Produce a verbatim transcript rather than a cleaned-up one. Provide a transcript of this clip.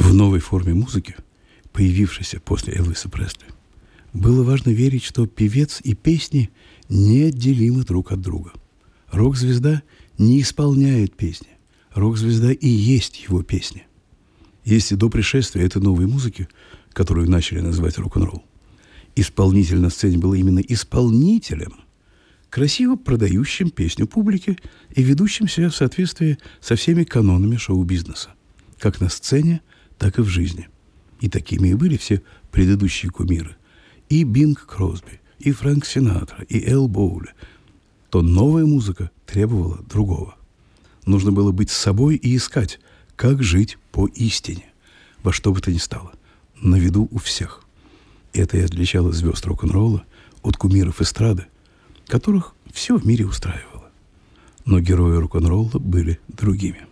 В новой форме музыки, появившейся после Элвиса Пресли, было важно верить, что певец и песни неотделимы друг от друга. Рок-звезда не исполняет песни. Рок-звезда и есть его песня. Если до пришествия этой новой музыки, которую начали называть рок-н-ролл, исполнитель на сцене был именно исполнителем, красиво продающим песню публике и ведущим себя в соответствии со всеми канонами шоу-бизнеса, как на сцене, так и в жизни. И такими и были все предыдущие кумиры. И Бинг Кросби, и Фрэнк Синатра, и Эл Боули. То новая музыка требовала другого. Нужно было быть собой и искать, как жить по истине, во что бы то ни стало, на виду у всех. Это и отличало звезд рок-н-ролла от кумиров эстрады, которых все в мире устраивало. Но герои рок-н-ролла были другими.